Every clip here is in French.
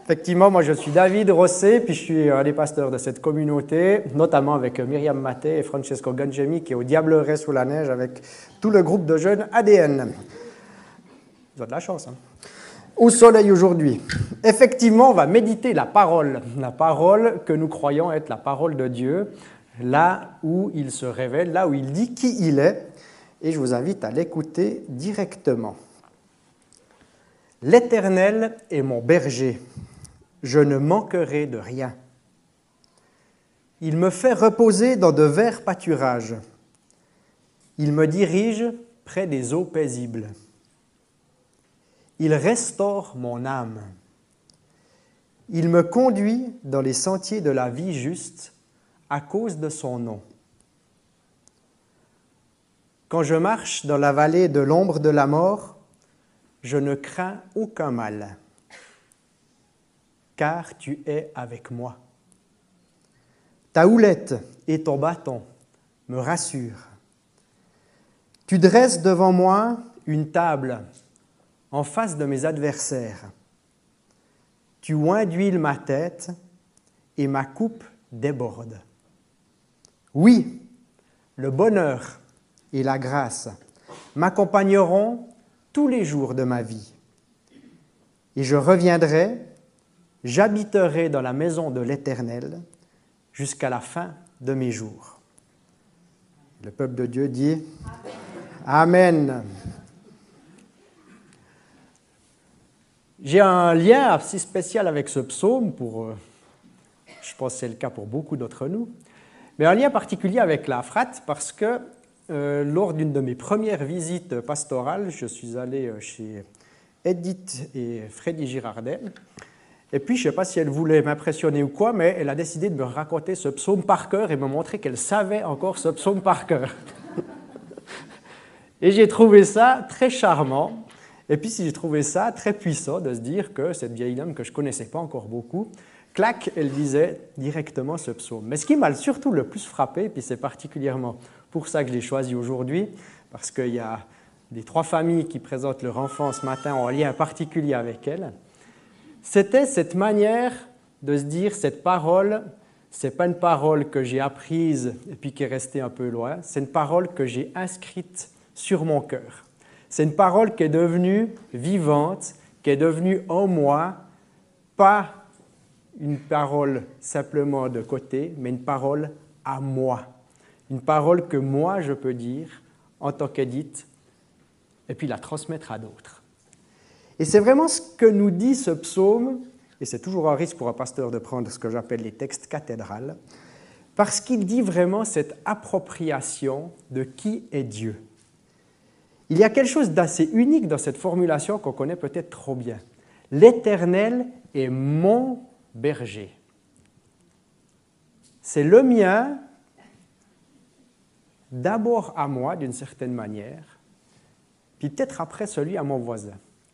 Effectivement, moi je suis David Rosset, puis je suis un des pasteurs de cette communauté, notamment avec Myriam Maté et Francesco Gangemi, qui est au Diableret sous la neige avec tout le groupe de jeunes ADN. Vous avez de la chance, hein? Au soleil aujourd'hui. Effectivement, on va méditer la parole que nous croyons être la parole de Dieu, là où il se révèle, là où il dit qui il est, et je vous invite à l'écouter directement. L'Éternel est mon berger, je ne manquerai de rien. Il me fait reposer dans de verts pâturages. Il me dirige près des eaux paisibles. Il restaure mon âme. Il me conduit dans les sentiers de la vie juste à cause de son nom. Quand je marche dans la vallée de l'ombre de la mort, je ne crains aucun mal, car tu es avec moi. Ta houlette et ton bâton me rassurent. Tu dresses devant moi une table en face de mes adversaires. Tu oins d'huile ma tête et ma coupe déborde. Oui, le bonheur et la grâce m'accompagneront tous les jours de ma vie. Et je reviendrai, j'habiterai dans la maison de l'Éternel jusqu'à la fin de mes jours. Le peuple de Dieu dit Amen. J'ai un lien assez spécial avec ce psaume, je pense que c'est le cas pour beaucoup d'entre nous, mais un lien particulier avec la frate parce que lors d'une de mes premières visites pastorales, je suis allé chez Edith et Freddy Girardet. Et puis, je ne sais pas si elle voulait m'impressionner ou quoi, mais elle a décidé de me raconter ce psaume par cœur et me montrer qu'elle savait encore ce psaume par cœur. Et j'ai trouvé ça très charmant. Et puis, j'ai trouvé ça très puissant de se dire que cette vieille dame que je ne connaissais pas encore beaucoup, clac, elle disait directement ce psaume. Mais ce qui m'a surtout le plus frappé, et puis c'est particulièrement pour ça que je l'ai choisi aujourd'hui, parce qu'il y a des 3 familles qui présentent leur enfant ce matin en lien particulier avec elle, c'était cette manière de se dire cette parole, ce n'est pas une parole que j'ai apprise et puis qui est restée un peu loin, c'est une parole que j'ai inscrite sur mon cœur. C'est une parole qui est devenue vivante, qui est devenue en moi, pas une parole simplement de côté, mais une parole à moi. Une parole que moi, je peux dire en tant qu'Édith, et puis la transmettre à d'autres. Et c'est vraiment ce que nous dit ce psaume, et c'est toujours un risque pour un pasteur de prendre ce que j'appelle les textes cathédrales, parce qu'il dit vraiment cette appropriation de qui est Dieu. Il y a quelque chose d'assez unique dans cette formulation qu'on connaît peut-être trop bien. L'Éternel est mon berger. C'est le mien, d'abord à moi d'une certaine manière, puis peut-être après celui à mon voisin.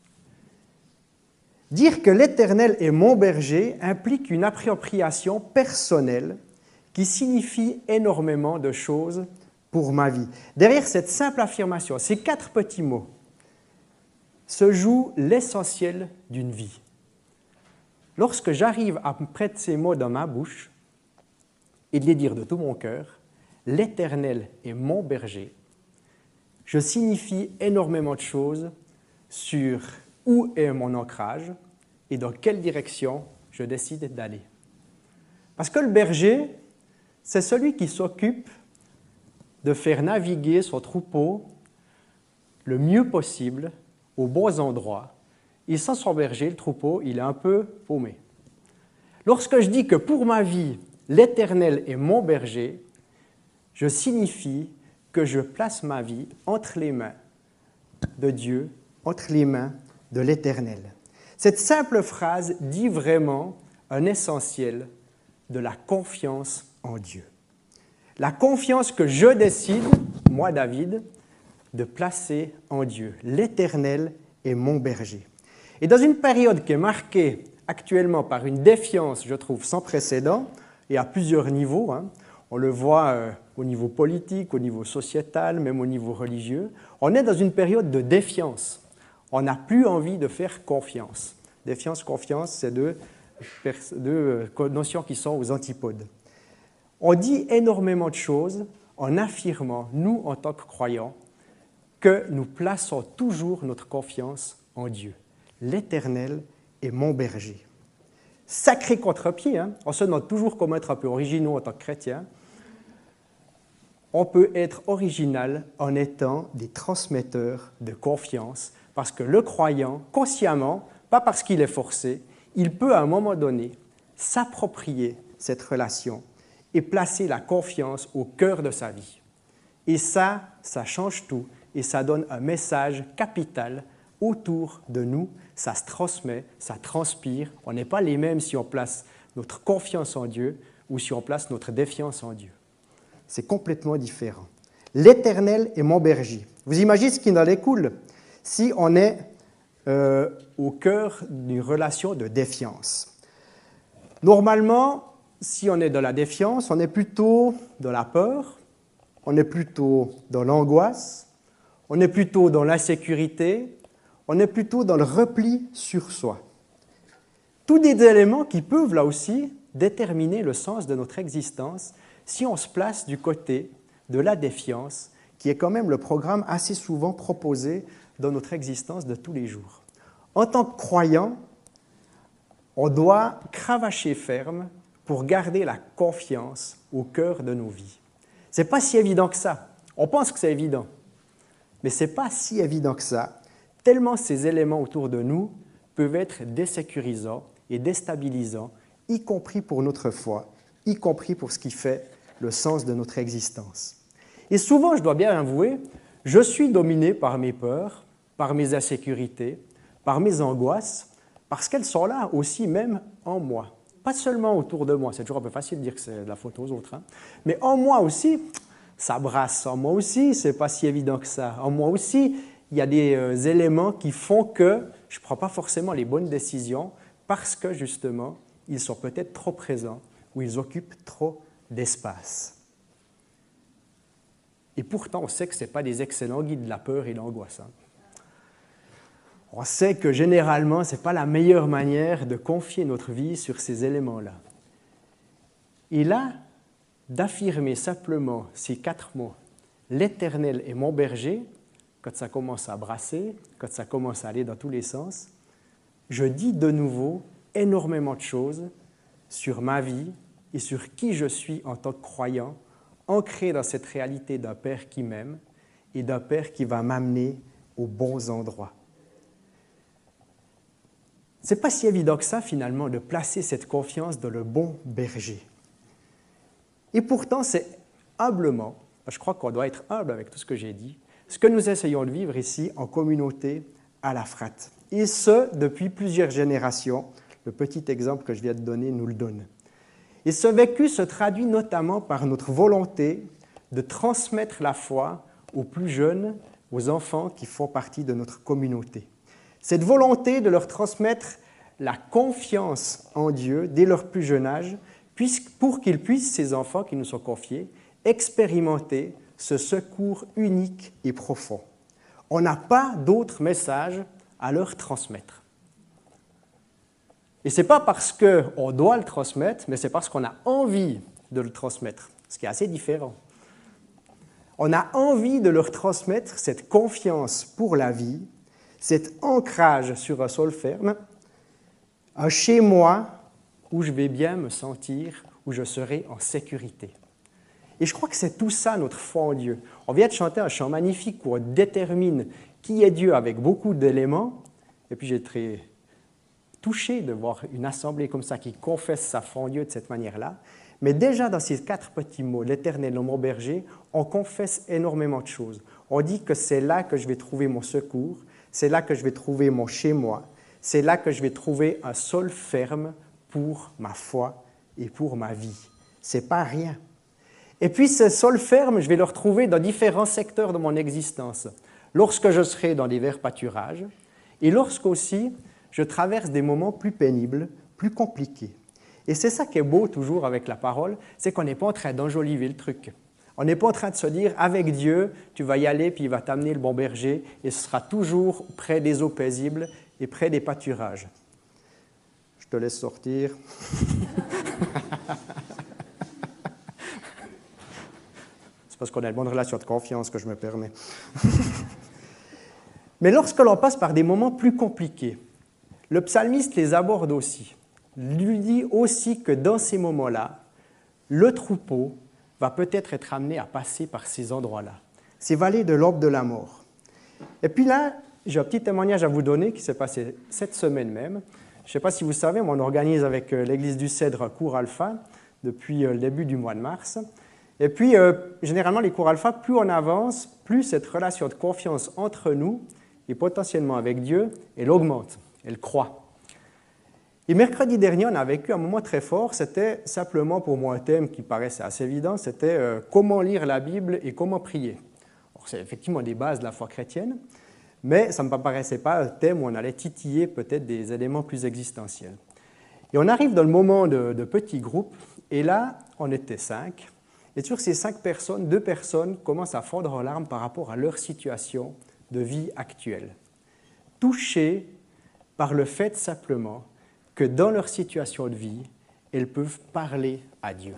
Dire que l'Éternel est mon berger implique une appropriation personnelle qui signifie énormément de choses pour ma vie. Derrière cette simple affirmation, ces 4 petits mots, se joue l'essentiel d'une vie. Lorsque j'arrive à mettre ces mots dans ma bouche et de les dire de tout mon cœur, l'Éternel est mon berger, je signifie énormément de choses sur où est mon ancrage et dans quelle direction je décide d'aller. Parce que le berger, c'est celui qui s'occupe de faire naviguer son troupeau le mieux possible, aux bons endroits. Et sans son berger, le troupeau, il est un peu paumé. Lorsque je dis que pour ma vie, l'Éternel est mon berger, je signifie que je place ma vie entre les mains de Dieu, entre les mains de l'Éternel. Cette simple phrase dit vraiment un essentiel de la confiance en Dieu. La confiance que je décide, moi David, de placer en Dieu. L'Éternel est mon berger. Et dans une période qui est marquée actuellement par une défiance, je trouve, sans précédent, et à plusieurs niveaux, on le voit au niveau politique, au niveau sociétal, même au niveau religieux, on est dans une période de défiance. On n'a plus envie de faire confiance. Défiance, confiance, c'est 2 notions qui sont aux antipodes. On dit énormément de choses en affirmant, nous, en tant que croyants, que nous plaçons toujours notre confiance en Dieu. L'Éternel est mon berger. Sacré contre-pied, hein? On se demande toujours comment être un peu originaux en tant que chrétiens. On peut être original en étant des transmetteurs de confiance, parce que le croyant, consciemment, pas parce qu'il est forcé, il peut à un moment donné s'approprier cette relation et placer la confiance au cœur de sa vie. Et ça change tout et ça donne un message capital autour de nous. Ça se transmet, ça transpire. On n'est pas les mêmes si on place notre confiance en Dieu ou si on place notre défiance en Dieu. C'est complètement différent. L'Éternel est mon berger. Vous imaginez ce qui en découle si on est au cœur d'une relation de défiance. Normalement, si on est dans la défiance, on est plutôt dans la peur, on est plutôt dans l'angoisse, on est plutôt dans l'insécurité, on est plutôt dans le repli sur soi. Tous des éléments qui peuvent, là aussi, déterminer le sens de notre existence si on se place du côté de la défiance, qui est quand même le programme assez souvent proposé dans notre existence de tous les jours. En tant que croyant, on doit cravacher ferme pour garder la confiance au cœur de nos vies. Ce n'est pas si évident que ça. On pense que c'est évident, mais ce n'est pas si évident que ça, tellement ces éléments autour de nous peuvent être désécurisants et déstabilisants, y compris pour notre foi, y compris pour ce qui fait le sens de notre existence. Et souvent, je dois bien avouer, je suis dominé par mes peurs, par mes insécurités, par mes angoisses, parce qu'elles sont là aussi même en moi. Pas seulement autour de moi, c'est toujours un peu facile de dire que c'est de la faute aux autres, hein, mais en moi aussi, ça brasse. En moi aussi, c'est pas si évident que ça. En moi aussi, il y a des éléments qui font que je ne prends pas forcément les bonnes décisions parce que, justement, ils sont peut-être trop présents ou ils occupent trop d'espace. Et pourtant, on sait que ce n'est pas des excellents guides de la peur et de l'angoisse. Hein. On sait que généralement, ce n'est pas la meilleure manière de confier notre vie sur ces éléments-là. Et là, d'affirmer simplement ces 4 mots, « L'Éternel est mon berger », quand ça commence à brasser, quand ça commence à aller dans tous les sens, je dis de nouveau énormément de choses sur ma vie et sur qui je suis en tant que croyant, ancré dans cette réalité d'un Père qui m'aime et d'un Père qui va m'amener aux bons endroits. Ce n'est pas si évident que ça, finalement, de placer cette confiance dans le bon berger. Et pourtant, c'est humblement, je crois qu'on doit être humble avec tout ce que j'ai dit, ce que nous essayons de vivre ici en communauté à la Frate. Et ce, depuis plusieurs générations. Le petit exemple que je viens de donner nous le donne. Et ce vécu se traduit notamment par notre volonté de transmettre la foi aux plus jeunes, aux enfants qui font partie de notre communauté. Cette volonté de leur transmettre la confiance en Dieu dès leur plus jeune âge, pour qu'ils puissent, ces enfants qui nous sont confiés, expérimenter ce secours unique et profond. On n'a pas d'autre message à leur transmettre. Et ce n'est pas parce qu'on doit le transmettre, mais c'est parce qu'on a envie de le transmettre, ce qui est assez différent. On a envie de leur transmettre cette confiance pour la vie, cet ancrage sur un sol ferme, un chez-moi où je vais bien me sentir, où je serai en sécurité. Et je crois que c'est tout ça, notre foi en Dieu. On vient de chanter un chant magnifique où on détermine qui est Dieu avec beaucoup d'éléments. Et puis j'ai très touché de voir une assemblée comme ça qui confesse sa foi en Dieu de cette manière-là. Mais déjà dans ces 4 petits mots, l'Éternel, mon berger, on confesse énormément de choses. On dit que c'est là que je vais trouver mon secours, c'est là que je vais trouver mon chez-moi, c'est là que je vais trouver un sol ferme pour ma foi et pour ma vie. C'est pas rien. Et puis ce sol ferme, je vais le retrouver dans différents secteurs de mon existence. Lorsque je serai dans les verts pâturages et lorsque aussi je traverse des moments plus pénibles, plus compliqués. Et c'est ça qui est beau toujours avec la parole, c'est qu'on n'est pas en train d'enjoliver le truc. On n'est pas en train de se dire, avec Dieu, tu vas y aller, puis il va t'amener le bon berger, et ce sera toujours près des eaux paisibles et près des pâturages. Je te laisse sortir. C'est parce qu'on a une bonne relation de confiance que je me permets. Mais lorsque l'on passe par des moments plus compliqués, le psalmiste les aborde aussi. Il lui dit aussi que dans ces moments-là, le troupeau va peut-être être amené à passer par ces endroits-là, ces vallées de l'ombre de la mort. Et puis là, j'ai un petit témoignage à vous donner qui s'est passé cette semaine même. Je ne sais pas si vous savez, mais on organise avec l'Église du Cèdre un cours alpha depuis le début du mois de mars. Et puis, généralement, les cours alpha, plus on avance, plus cette relation de confiance entre nous et potentiellement avec Dieu, elle augmente, elle croît. Et mercredi dernier, on a vécu un moment très fort. C'était simplement pour moi un thème qui paraissait assez évident, c'était comment lire la Bible et comment prier. Alors, c'est effectivement des bases de la foi chrétienne, mais ça ne me paraissait pas un thème où on allait titiller peut-être des éléments plus existentiels. Et on arrive dans le moment de petits groupes, et là, on était 5. Et sur ces 5 personnes, 2 personnes commencent à fondre en larmes par rapport à leur situation de vie actuelle, touchées par le fait simplement que dans leur situation de vie, elles peuvent parler à Dieu.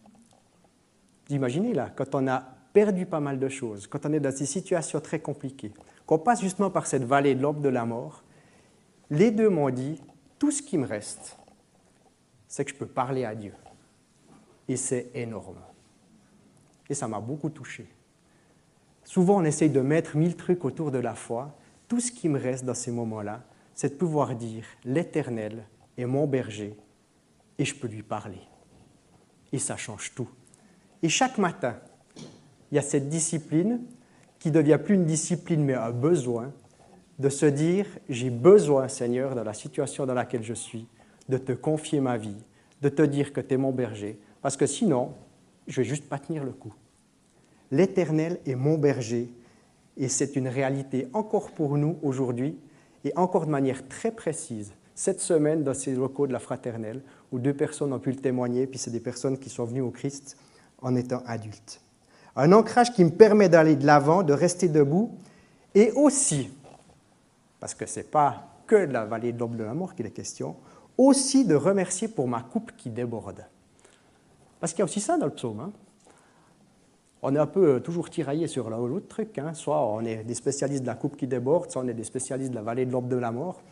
Vous imaginez là, quand on a perdu pas mal de choses, quand on est dans des situations très compliquées, qu'on passe justement par cette vallée de l'ombre de la mort, les 2 m'ont dit, tout ce qui me reste, c'est que je peux parler à Dieu. Et c'est énorme. Et ça m'a beaucoup touché. Souvent, on essaye de mettre 1000 trucs autour de la foi. Tout ce qui me reste dans ces moments-là, c'est de pouvoir dire « L'Éternel est mon berger et je peux lui parler. » Et ça change tout. Et chaque matin, il y a cette discipline qui ne devient plus une discipline, mais un besoin de se dire « J'ai besoin, Seigneur, dans la situation dans laquelle je suis, de te confier ma vie, de te dire que tu es mon berger, parce que sinon, je ne vais juste pas tenir le coup. » L'Éternel est mon berger, et c'est une réalité encore pour nous aujourd'hui, et encore de manière très précise, cette semaine dans ces locaux de la Fraternelle, où 2 personnes ont pu le témoigner, puis c'est des personnes qui sont venues au Christ en étant adultes. Un ancrage qui me permet d'aller de l'avant, de rester debout, et aussi, parce que ce n'est pas que de la vallée de l'ombre de la mort qu'il est question, aussi de remercier pour ma coupe qui déborde. Parce qu'il y a aussi ça dans le psaume. Hein? On est un peu toujours tiraillé sur l'un ou l'autre truc. Hein? Soit on est des spécialistes de la coupe qui déborde, soit on est des spécialistes de la vallée de l'ombre de la mort.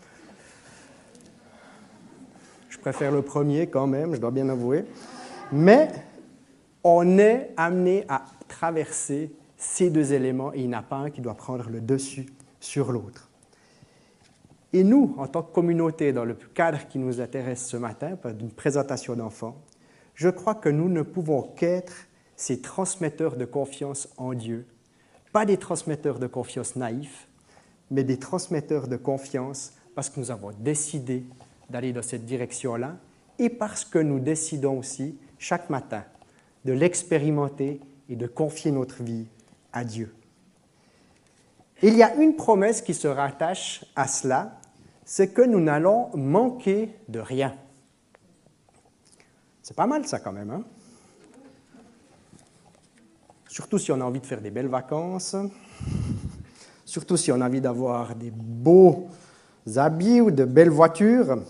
Je préfère le premier quand même, je dois bien avouer. Mais on est amené à traverser ces 2 éléments et il n'y en a pas un qui doit prendre le dessus sur l'autre. Et nous, en tant que communauté, dans le cadre qui nous intéresse ce matin, d'une présentation d'enfants, je crois que nous ne pouvons qu'être ces transmetteurs de confiance en Dieu. Pas des transmetteurs de confiance naïfs, mais des transmetteurs de confiance parce que nous avons décidé d'aller dans cette direction-là et parce que nous décidons aussi, chaque matin, de l'expérimenter et de confier notre vie à Dieu. Il y a une promesse qui se rattache à cela, c'est que nous n'allons manquer de rien. C'est pas mal ça quand même, hein? Surtout si on a envie de faire des belles vacances, surtout si on a envie d'avoir des beaux habits ou de belles voitures.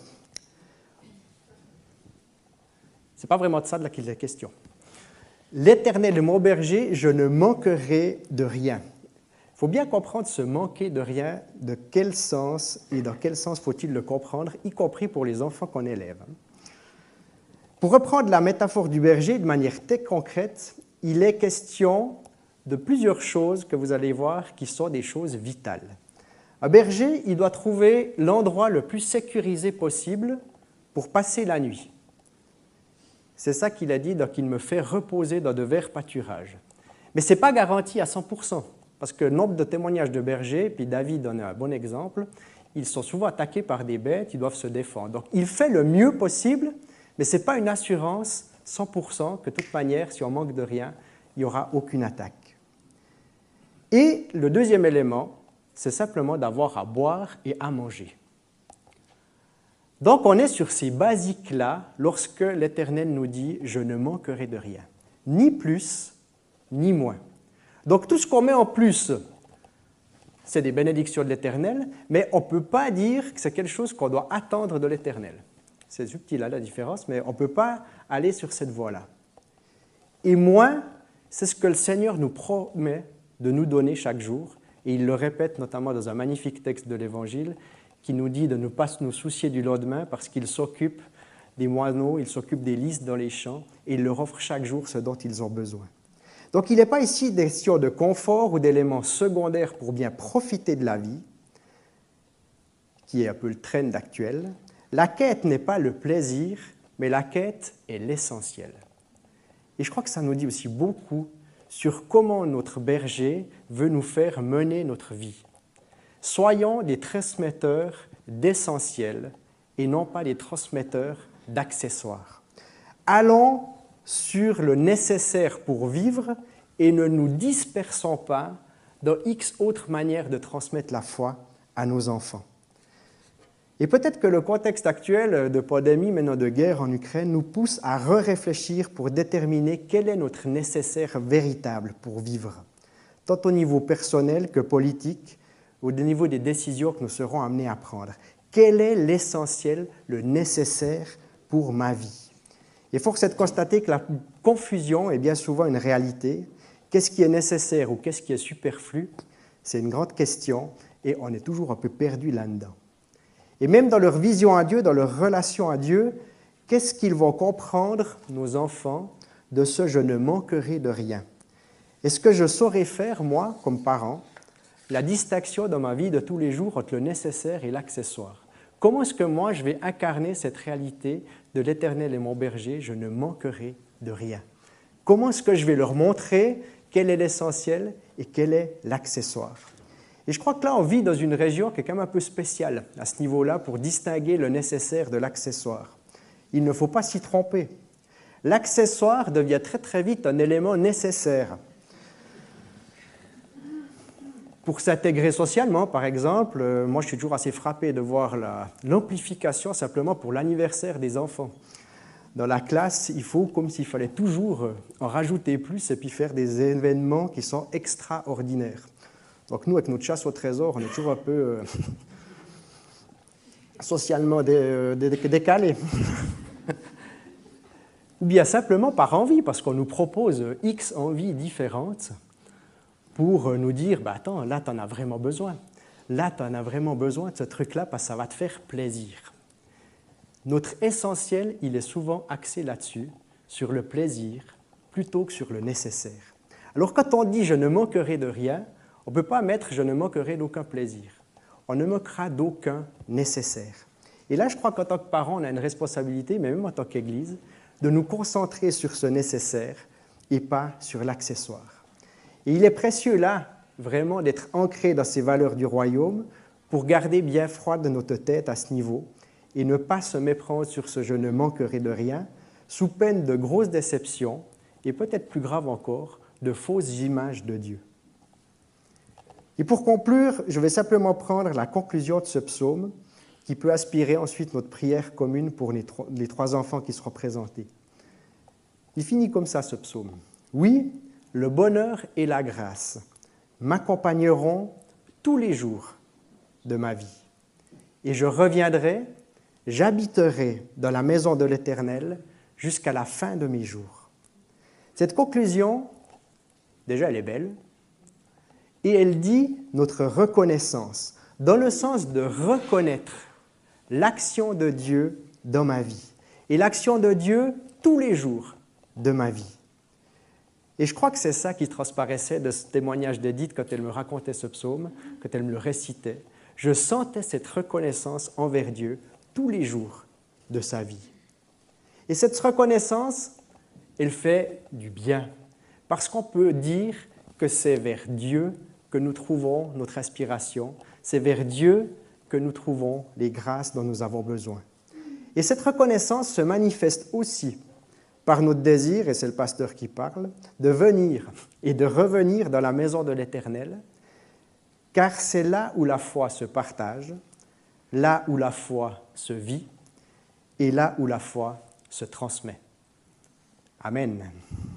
Ce n'est pas vraiment de ça qu'il est question. L'Éternel est mon berger, je ne manquerai de rien. Il faut bien comprendre ce manquer de rien, de quel sens et dans quel sens faut-il le comprendre, y compris pour les enfants qu'on élève. Pour reprendre la métaphore du berger de manière très concrète, il est question de plusieurs choses que vous allez voir qui sont des choses vitales. Un berger, il doit trouver l'endroit le plus sécurisé possible pour passer la nuit. C'est ça qu'il a dit, donc il me fait reposer dans de verts pâturages. Mais ce n'est pas garanti à 100%, parce que nombre de témoignages de bergers, puis David en est un bon exemple, ils sont souvent attaqués par des bêtes, ils doivent se défendre. Donc il fait le mieux possible, mais ce n'est pas une assurance 100% que de toute manière, si on manque de rien, il n'y aura aucune attaque. Et le deuxième élément, c'est simplement d'avoir à boire et à manger. Donc on est sur ces basiques-là lorsque l'Éternel nous dit « je ne manquerai de rien », ni plus, ni moins. Donc tout ce qu'on met en plus, c'est des bénédictions de l'Éternel, mais on ne peut pas dire que c'est quelque chose qu'on doit attendre de l'Éternel. c'est subtil la différence, mais on ne peut pas aller sur cette voie-là. Et moins, c'est ce que le Seigneur nous promet de nous donner chaque jour, et il le répète notamment dans un magnifique texte de l'Évangile qui nous dit de ne pas nous soucier du lendemain parce qu'il s'occupe des moineaux, il s'occupe des lys dans les champs, et il leur offre chaque jour ce dont ils ont besoin. Donc il n'est pas ici question de confort ou d'éléments secondaires pour bien profiter de la vie, qui est un peu le trend actuel. La quête n'est pas le plaisir, mais la quête est l'essentiel. Et je crois que ça nous dit aussi beaucoup sur comment notre berger veut nous faire mener notre vie. Soyons des transmetteurs d'essentiel et non pas des transmetteurs d'accessoires. Allons sur le nécessaire pour vivre et ne nous dispersons pas dans X autres manières de transmettre la foi à nos enfants. Et peut-être que le contexte actuel de pandémie, maintenant de guerre en Ukraine, nous pousse à réfléchir pour déterminer quel est notre nécessaire véritable pour vivre, tant au niveau personnel que politique, ou au niveau des décisions que nous serons amenés à prendre. Quel est l'essentiel, le nécessaire pour ma vie? Et force est de constater que la confusion est bien souvent une réalité. Qu'est-ce qui est nécessaire ou qu'est-ce qui est superflu? C'est une grande question et on est toujours un peu perdu là-dedans. Et même dans leur vision à Dieu, dans leur relation à Dieu, qu'est-ce qu'ils vont comprendre, nos enfants, de ce « je ne manquerai de rien ». Est-ce que je saurais faire, moi, comme parent, la distinction dans ma vie de tous les jours entre le nécessaire et l'accessoire? Comment est-ce que moi, je vais incarner cette réalité de l'Éternel est mon berger, je ne manquerai de rien? Comment est-ce que je vais leur montrer quel est l'essentiel et quel est l'accessoire? Et je crois que là, on vit dans une région qui est quand même un peu spéciale à ce niveau-là pour distinguer le nécessaire de l'accessoire. Il ne faut pas s'y tromper. L'accessoire devient très très vite un élément nécessaire. Pour s'intégrer socialement, par exemple, moi je suis toujours assez frappé de voir l'amplification simplement pour l'anniversaire des enfants. Dans la classe, il faut comme s'il fallait toujours en rajouter plus et puis faire des événements qui sont extraordinaires. Donc nous, avec notre chasse au trésor, on est toujours un peu socialement décalés. Ou bien simplement par envie, parce qu'on nous propose X envies différentes pour nous dire, attends, là, tu en as vraiment besoin. Là, tu en as vraiment besoin de ce truc-là parce que ça va te faire plaisir. Notre essentiel, il est souvent axé là-dessus, sur le plaisir, plutôt que sur le nécessaire. Alors quand on dit « je ne manquerai de rien », on ne peut pas mettre « je ne manquerai d'aucun plaisir ». On ne manquera d'aucun nécessaire. Et là, je crois qu'en tant que parents, on a une responsabilité, mais même en tant qu'Église, de nous concentrer sur ce nécessaire et pas sur l'accessoire. Et il est précieux là, vraiment, d'être ancré dans ces valeurs du royaume pour garder bien froide notre tête à ce niveau et ne pas se méprendre sur ce « je ne manquerai de rien » sous peine de grosses déceptions et peut-être plus grave encore, de fausses images de Dieu. Et pour conclure, je vais simplement prendre la conclusion de ce psaume qui peut aspirer ensuite notre prière commune pour les trois enfants qui seront présentés. Il finit comme ça, ce psaume. « Oui, le bonheur et la grâce m'accompagneront tous les jours de ma vie. Et je reviendrai, j'habiterai dans la maison de l'Éternel jusqu'à la fin de mes jours. » Cette conclusion, déjà, elle est belle, et elle dit notre reconnaissance, dans le sens de reconnaître l'action de Dieu dans ma vie, et l'action de Dieu tous les jours de ma vie. Et je crois que c'est ça qui transparaissait de ce témoignage d'Édith quand elle me racontait ce psaume, quand elle me le récitait. Je sentais cette reconnaissance envers Dieu tous les jours de sa vie. Et cette reconnaissance, elle fait du bien, parce qu'on peut dire que c'est vers Dieu que nous trouvons notre aspiration, c'est vers Dieu que nous trouvons les grâces dont nous avons besoin. Et cette reconnaissance se manifeste aussi par notre désir, et c'est le pasteur qui parle, de venir et de revenir dans la maison de l'Éternel, car c'est là où la foi se partage, là où la foi se vit, et là où la foi se transmet. Amen.